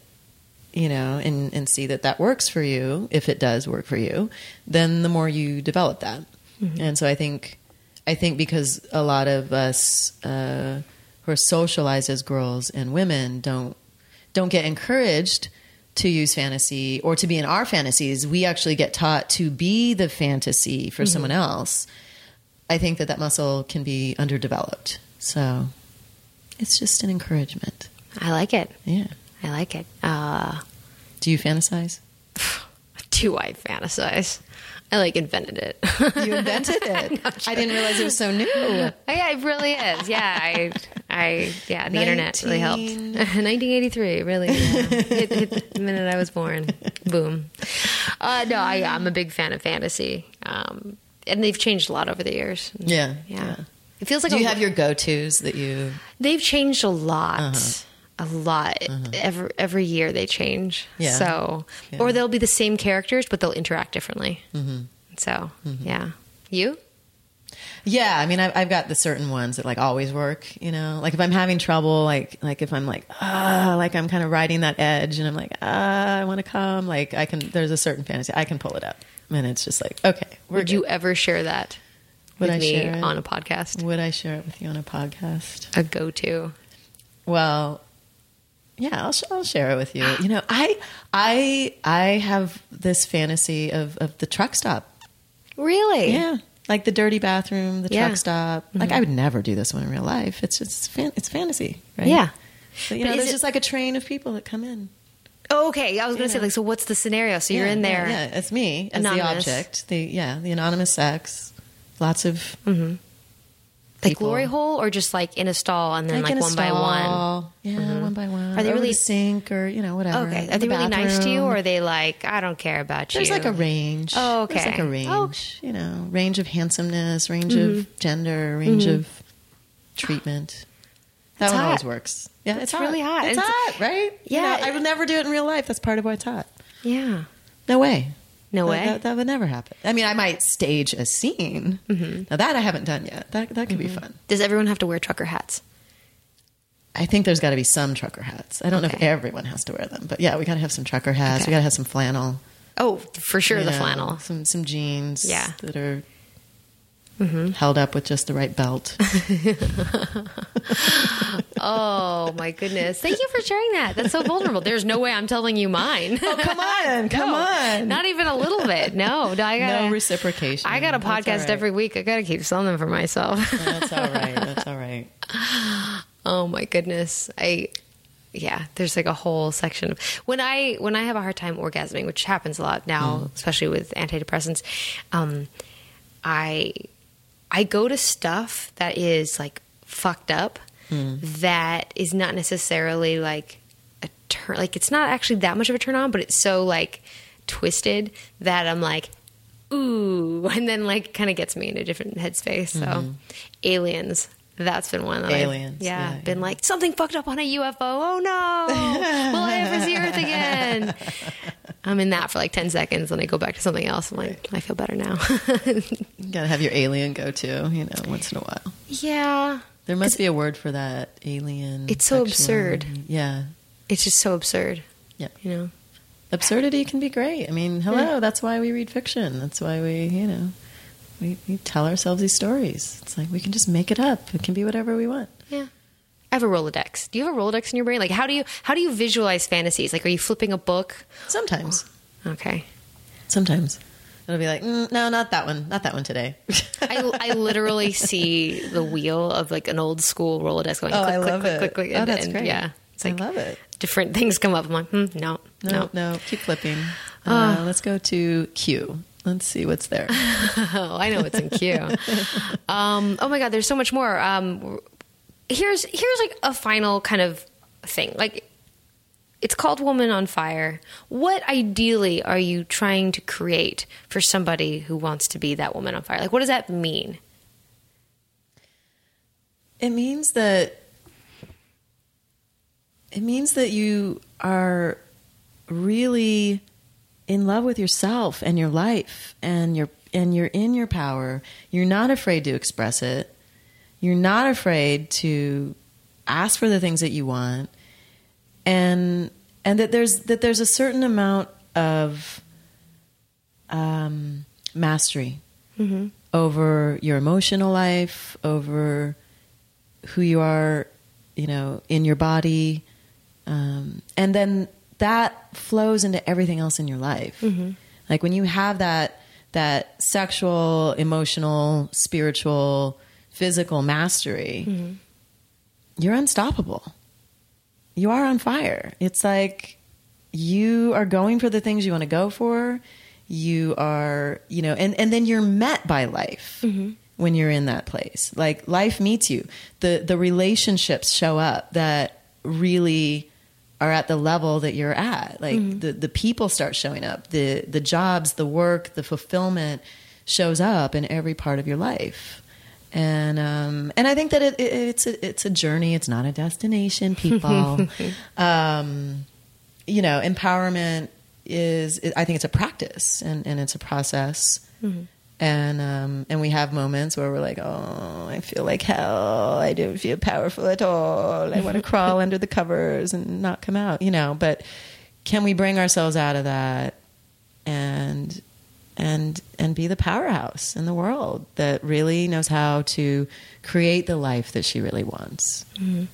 Speaker 5: and see that works for you, if it does work for you, then the more you develop that. And so I think because a lot of us who are socialized as girls and women don't get encouraged to use fantasy or to be in our fantasies, we actually get taught to be the fantasy for someone else. I think that muscle can be underdeveloped. So it's just an encouragement.
Speaker 2: I like it.
Speaker 5: Yeah.
Speaker 2: I like it.
Speaker 5: Do you fantasize?
Speaker 2: Do I fantasize? I like invented it.
Speaker 5: You invented it. I didn't realize it was so new.
Speaker 2: Yeah, it really is. Yeah, the internet really helped. 1983, really. Yeah. Hit the minute I was born. Boom. I'm a big fan of fantasy. And they've changed a lot over the years.
Speaker 5: Yeah.
Speaker 2: It feels like
Speaker 5: Do you have your go-tos that you...
Speaker 2: They've changed a lot. A lot. Every year they change.
Speaker 5: Yeah.
Speaker 2: So, or they'll be the same characters, but they'll interact differently. So, yeah. You?
Speaker 5: Yeah, I mean, I've got the certain ones that like always work. Like if I'm having trouble, like if I'm like I'm kind of riding that edge, and I'm like I want to come. Like I can. There's a certain fantasy I can pull it up, and it's just like okay.
Speaker 2: Would you ever share that
Speaker 5: Would
Speaker 2: with
Speaker 5: I
Speaker 2: me
Speaker 5: share it?
Speaker 2: on a podcast?
Speaker 5: Would I share it with you on a podcast?
Speaker 2: A go-to.
Speaker 5: Well, yeah, I'll share it with you. I have this fantasy of the truck stop.
Speaker 2: Really?
Speaker 5: Yeah. Like the dirty bathroom, the truck stop. Like I would never do this one in real life. It's just it's fantasy, right?
Speaker 2: Yeah.
Speaker 5: But, there's just like a train of people that come in.
Speaker 2: Oh, okay. I was going to say, like, so what's the scenario? So you're in there.
Speaker 5: Yeah, it's me as
Speaker 2: Anonymous.
Speaker 5: the object. The anonymous sex. Lots of
Speaker 2: Like
Speaker 5: people.
Speaker 2: glory hole, or just like in a stall and then like
Speaker 5: in a
Speaker 2: one by one?
Speaker 5: stall. Yeah, one by one.
Speaker 2: Are they
Speaker 5: Over
Speaker 2: really-
Speaker 5: the sink or whatever?
Speaker 2: Okay.
Speaker 5: In
Speaker 2: Are they
Speaker 5: the
Speaker 2: really nice to you,
Speaker 5: bathroom.
Speaker 2: or are they like, I don't care about you?
Speaker 5: There's like a range.
Speaker 2: Oh, okay.
Speaker 5: There's like a range.
Speaker 2: Oh.
Speaker 5: Range of handsomeness, range of gender, range of treatment. That
Speaker 2: It's
Speaker 5: one
Speaker 2: hot.
Speaker 5: always works. Yeah,
Speaker 2: It's really hot.
Speaker 5: It's hot, right?
Speaker 2: Yeah.
Speaker 5: I would never do it in real life. That's part of why it's hot.
Speaker 2: Yeah.
Speaker 5: No way.
Speaker 2: No way?
Speaker 5: That would never happen. I mean, I might stage a scene. Now that I haven't done yet. That could be fun.
Speaker 2: Does everyone have to wear trucker hats?
Speaker 5: I think there's got to be some trucker hats. I don't know if
Speaker 2: Okay.
Speaker 5: everyone has to wear them, but yeah, we got to have some trucker hats.
Speaker 2: Okay.
Speaker 5: We got to have some flannel.
Speaker 2: Oh, for sure, the
Speaker 5: you know,
Speaker 2: flannel.
Speaker 5: some jeans.
Speaker 2: Yeah.
Speaker 5: that are held up with just the right belt.
Speaker 2: Oh, my goodness. Thank you for sharing that. That's so vulnerable. There's no way I'm telling you mine.
Speaker 5: Oh, come on, come
Speaker 2: No,
Speaker 5: on.
Speaker 2: Not even a little bit. No, I gotta,
Speaker 5: No reciprocation.
Speaker 2: I got a
Speaker 5: That's all
Speaker 2: podcast
Speaker 5: right.
Speaker 2: every week. I got to keep selling them for myself.
Speaker 5: That's all right. That's all right.
Speaker 2: Oh my goodness. There's like a whole section of when I have a hard time orgasming, which happens a lot now, especially with antidepressants. I go to stuff that is like fucked up, that is not necessarily like a turn. Like it's not actually that much of a turn on, but it's so like twisted that I'm like, ooh, and then like kind of gets me in a different headspace. So, Aliens. That's been one that
Speaker 5: Aliens,
Speaker 2: I've
Speaker 5: yeah,
Speaker 2: been like, something fucked up on a UFO. Oh no. Will I ever see Earth again? I'm in that for like 10 seconds. Then I go back to something else. I'm like, I feel better now.
Speaker 5: You got to have your alien go-to, once in a while.
Speaker 2: Yeah.
Speaker 5: There must be a word for that. Alien.
Speaker 2: It's so
Speaker 5: sexuality.
Speaker 2: absurd.
Speaker 5: Yeah.
Speaker 2: It's just so absurd.
Speaker 5: Yeah.
Speaker 2: Absurdity
Speaker 5: can be great. I mean, hello, that's why we read fiction. That's why we tell ourselves these stories. It's like we can just make it up. It can be whatever we want.
Speaker 2: Yeah. I have a Rolodex. Do you have a Rolodex in your brain? Like, how do you visualize fantasies? Like, are you flipping a book?
Speaker 5: Sometimes.
Speaker 2: Okay.
Speaker 5: Sometimes. It'll be like, no, not that one. Not that one today.
Speaker 2: I literally see the wheel of like an old school Rolodex going.
Speaker 5: Oh,
Speaker 2: click,
Speaker 5: I
Speaker 2: click,
Speaker 5: love
Speaker 2: click,
Speaker 5: it.
Speaker 2: click, click,
Speaker 5: Oh, that's great.
Speaker 2: Yeah, it's like
Speaker 5: I love it.
Speaker 2: different things come up. I'm like, no.
Speaker 5: No, keep flipping. Let's go to Q. Let's see what's there.
Speaker 2: Oh, I know what's in Q. Oh my God, there's so much more. Here's like a final kind of thing. Like, it's called Woman on Fire. What ideally are you trying to create for somebody who wants to be that woman on fire? Like, what does that mean?
Speaker 5: It means that you are really in love with yourself and your life, and you're in your power. You're not afraid to express it. You're not afraid to ask for the things that you want, and that there's a certain amount of mastery over your emotional life, over who you are, in your body, and then that flows into everything else in your life. Like when you have that sexual, emotional, spiritual, physical mastery, you're unstoppable. You are on fire. It's like you are going for the things you want to go for. You are, and then you're met by life when you're in that place. Like life meets you. The relationships show up that really are at the level that you're at. Like the people start showing up. The jobs, the work, the fulfillment shows up in every part of your life. And I think that it's a journey. It's not a destination, people. Empowerment I think it's a practice and it's a process. And we have moments where we're like, oh, I feel like hell. I don't feel powerful at all. I want to crawl under the covers and not come out, but can we bring ourselves out of that and be the powerhouse in the world that really knows how to create the life that she really wants.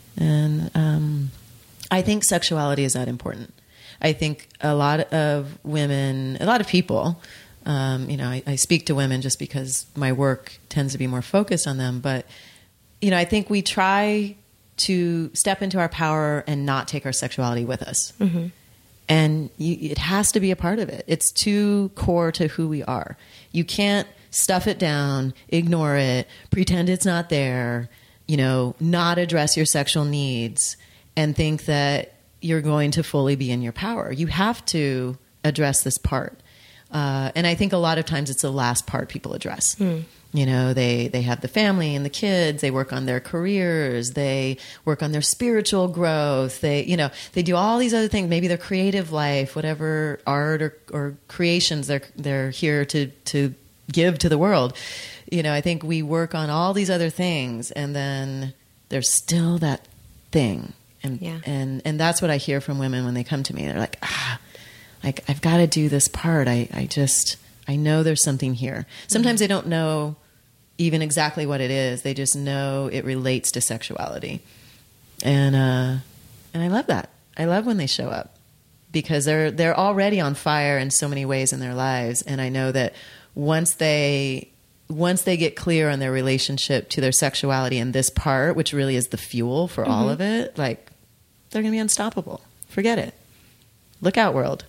Speaker 5: And I think sexuality is that important. I think a lot of people, I speak to women just because my work tends to be more focused on them, but I think we try to step into our power and not take our sexuality with us. And it has to be a part of it. It's too core to who we are. You can't stuff it down, ignore it, pretend it's not there, not address your sexual needs and think that you're going to fully be in your power. You have to address this part. And I think a lot of times it's the last part people address. They have the family and the kids, they work on their careers, they work on their spiritual growth, they do all these other things, maybe their creative life, whatever art or creations they're here to give to the world. I think we work on all these other things and then there's still that thing. And that's what I hear from women when they come to me. They're like, I've got to do this part. I know there's something here. Sometimes they don't know even exactly what it is. They just know it relates to sexuality. And I love that. I love when they show up because they're already on fire in so many ways in their lives. And I know that once they get clear on their relationship to their sexuality and this part, which really is the fuel for all of it, like they're going to be unstoppable. Forget it. Look out, world.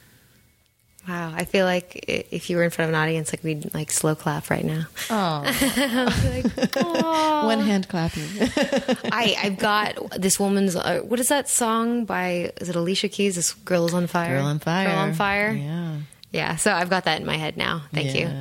Speaker 2: Wow, I feel like if you were in front of an audience, like we'd like slow clap right now.
Speaker 5: Oh, one hand clapping.
Speaker 2: I've got this woman's. What is that song by? Is it Alicia Keys? This Girl is on Fire.
Speaker 5: Girl on Fire.
Speaker 2: Girl on Fire.
Speaker 5: Yeah.
Speaker 2: Yeah. So I've got that in my head now. Thank you.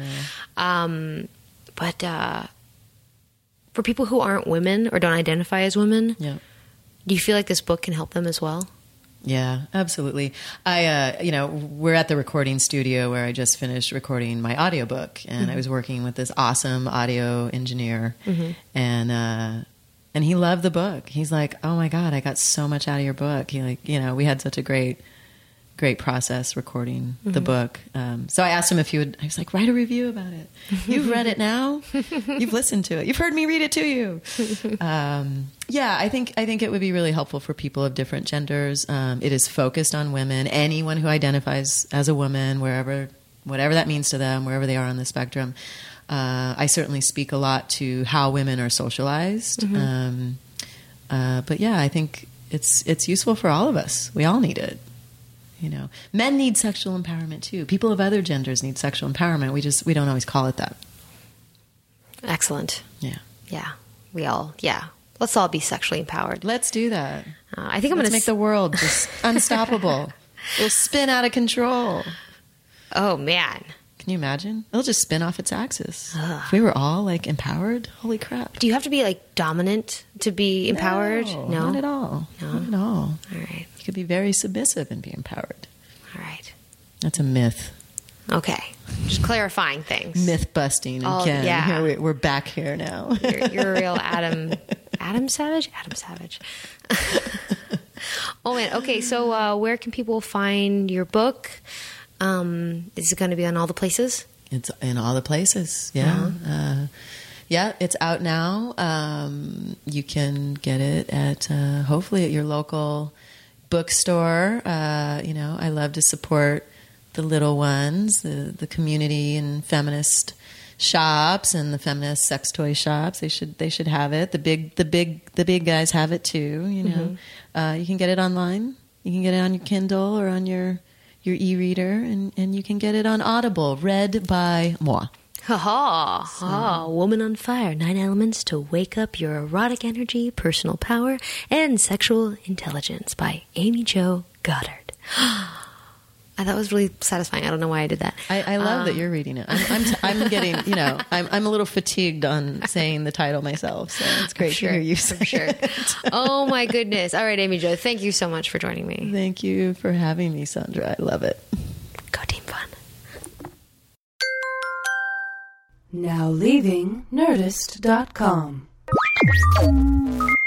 Speaker 2: But for people who aren't women or don't identify as women, do you feel like this book can help them as well?
Speaker 5: Yeah, absolutely. We're at the recording studio where I just finished recording my audiobook and I was working with this awesome audio engineer and he loved the book. He's like, oh my God, I got so much out of your book. We had such a great great process recording the book. So I asked him if he would, I was like, write a review about it. You've read it now. You've listened to it. You've heard me read it to you. Yeah, I think it would be really helpful for people of different genders. It is focused on women, anyone who identifies as a woman, whatever that means to them, wherever they are on the spectrum. I certainly speak a lot to how women are socialized. But yeah, I think it's useful for all of us. We all need it. You know, men need sexual empowerment too. People of other genders need sexual empowerment. We don't always call it that.
Speaker 2: Excellent.
Speaker 5: Yeah.
Speaker 2: Yeah. Let's all be sexually empowered.
Speaker 5: Let's do that.
Speaker 2: I think I'm
Speaker 5: Let's
Speaker 2: going
Speaker 5: make the world just unstoppable. We'll spin out of control.
Speaker 2: Oh, man.
Speaker 5: Can you imagine? It'll just spin off its axis. If we were all like empowered, holy crap.
Speaker 2: Do you have to be like dominant to be empowered?
Speaker 5: No, not at all.
Speaker 2: No?
Speaker 5: Not at all.
Speaker 2: All right.
Speaker 5: You could be very submissive and be empowered.
Speaker 2: All right.
Speaker 5: That's a myth.
Speaker 2: Okay. Just clarifying things.
Speaker 5: Myth busting again.
Speaker 2: yeah.
Speaker 5: Here we're back here now.
Speaker 2: You're a real Adam Savage? Adam Savage. Oh, man. Okay, so where can people find your book? Is it going to be on all the places?
Speaker 5: It's in all the places. Yeah. Yeah, it's out now. You can get it at hopefully at your local bookstore. I love to support the little ones, the community and feminist shops and the feminist sex toy shops. They should have it. The big guys have it too. You know, you can get it online. You can get it on your Kindle or on your e-reader, and you can get it on Audible, read by moi.
Speaker 2: Woman on Fire, 9 Elements to Wake Up Your Erotic Energy, Personal Power, and Sexual Intelligence by Amy Jo Goddard. That was really satisfying. I don't know why I did that.
Speaker 5: I love that you're reading it. I'm getting, I'm a little fatigued on saying the title myself, so it's great to hear you say it.
Speaker 2: Oh my goodness. All right, Amy Jo, thank you so much for joining me.
Speaker 5: Thank you for having me, Sandra. I love it.
Speaker 2: Go Team Fun.
Speaker 1: Now leaving Nerdist.com.